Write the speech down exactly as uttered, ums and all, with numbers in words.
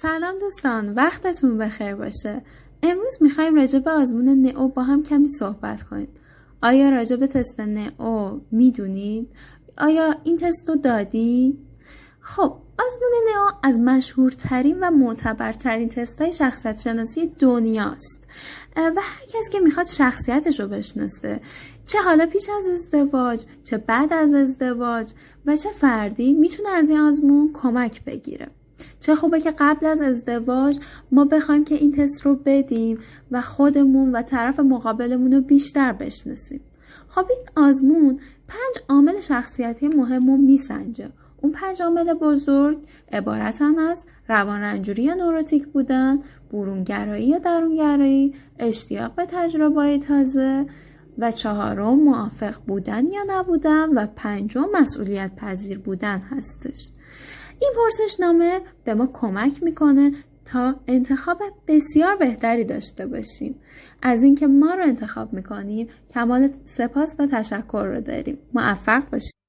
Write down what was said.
سلام دوستان، وقتتون بخیر باشه. امروز میخوایم راجع به آزمون نئو با هم کمی صحبت کنیم. آیا راجع به تست نئو میدونید؟ آیا این تست رو دادید؟ خب، آزمون نئو از مشهورترین و معتبرترین تست‌های شخصیت شناسی دنیاست و هر کس که میخواد شخصیتش رو بشناسه، چه حالا پیش از ازدواج، چه بعد از ازدواج و چه فردی، میتونه از این آزمون کمک بگیره. چه خوبه که قبل از ازدواج ما بخوایم که این تست رو بدیم و خودمون و طرف مقابلمون رو بیشتر بشناسیم. خب این آزمون پنج عامل شخصیتی مهم رو میسنجه. اون پنج عامل بزرگ عبارتن از روان رنجوری یا نوروتیک بودن، برونگرایی یا درونگرایی، اشتیاق به تجربه‌های تازه و چهارم موافق بودن یا نبودن و پنجم مسئولیت پذیر بودن هستش. این پرسشنامه به ما کمک میکنه تا انتخاب بسیار بهتری داشته باشیم. از اینکه ما رو انتخاب میکنیم کمال سپاس و تشکر رو داریم. موفق باشیم.